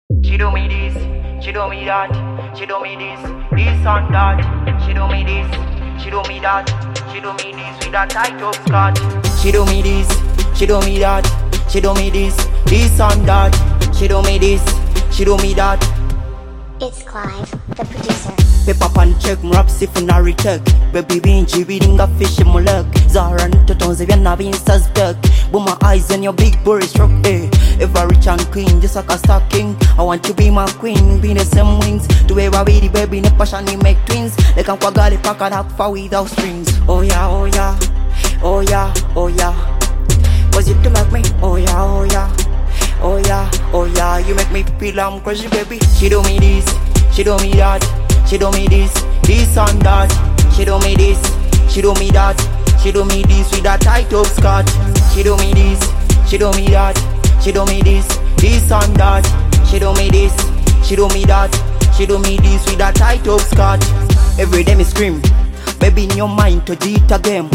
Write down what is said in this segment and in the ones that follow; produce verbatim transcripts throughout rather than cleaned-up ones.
She do me this, she do me that, she do me this, this and that. She do me this, she do me that, she do me this with a tight up skirt. She do me this, she do me that, she do me this, this and that. She do me this, she do me that. It's Clive, the producer. Pepper pan check, mrap sifunari check. Baby binji reading a fish in my leg. Zara nitotonze vyana being suspect. But my eyes on your big booty stroke, eh. If I rich and queen, just like a star king. I want to be my queen, be the same wings. To ever be the baby, ne passion make twins. They can kwa gali pack and up for without strings. Oh yeah, oh yeah, oh yeah, oh yeah. Was it to make me? Oh yeah, oh yeah. Oh yeah, oh yeah, you make me feel I'm crazy, baby. She do me this, she do me that, she do me this, this and that. She do me this, she do me that, she do me this with a tight up skirt. She do me this, she do me that, she do me this, this and that. She do me this, she do me that, she do me this with a tight up skirt. Every day me scream, baby in your mind to cheat again.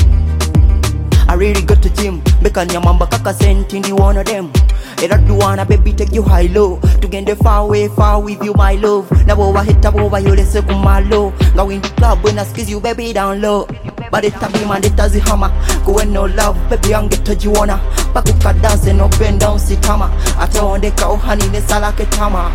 I really got to gym, make a nyamamba kaka sent in the one of them. I don't wanna baby take you high low. To get the far away, far with you my love. Now over hit up over you, let's go my low. Go in the club when I squeeze you baby down low. But it be man, it does the hammer. Go and no love, baby and get to you wanna. Pakuka dance and no bend down sit hammer. I tell the cow honey, the salake tama.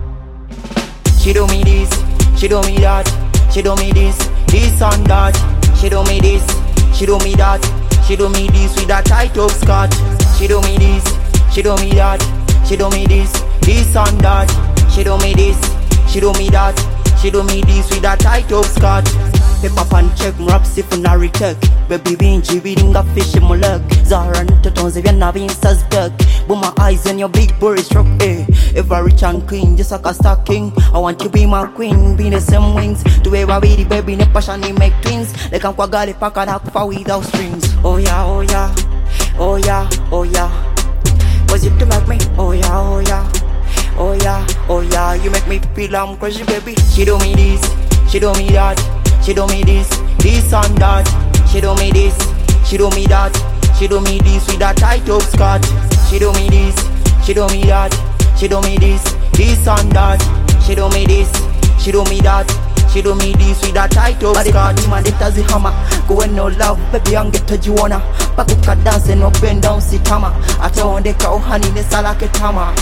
She do me this, she do me that, she do me this, this and that. She do me this, she do me that, she do me this with a tight up skirt. She do me this, she do me that, she do me this, this and that. She do me this, she do me that, she do me this with a tight up skirt. Pepper pan check, mrap sifunari check. Baby binji reading a fish in my leg. Zara nitotonze vyana being suspect. But my eyes on your big booty stroke, eh. If I rich and queen, just like a star king. I want to be my queen, be the same wings. To ever be the baby, ne passion make twins. They can kwa gali pack and up for without strings. Oh yeah, oh yeah, oh yeah, oh yeah. Was it to make me? Oh yeah, oh yeah, oh yeah, oh yeah. You make me feel I'm crazy, baby. She do me this, she do me that, she do me this, this and that. She do me this, she do me that, she do me this with a tight up skirt. She do me this, she do me that, she do me this, this and that. She do me this, she do me that, she do me this with a tight up skirt. Man, it does the hammer. Go and no love, baby and get to you wanna. Pakuka dance and no bend down sit hammer. I tell the cow honey, the salake tama.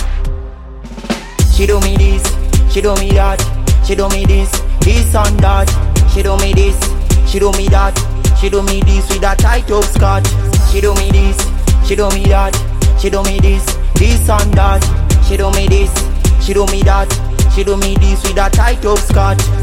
She do me this, she do me that, she do me this, this and that. She do me this, she do me that, she do me this with a tight up skirt. She do me this, she do me that, she do me this, this and that. She do me this, she do me that, she do me this with a tight up skirt.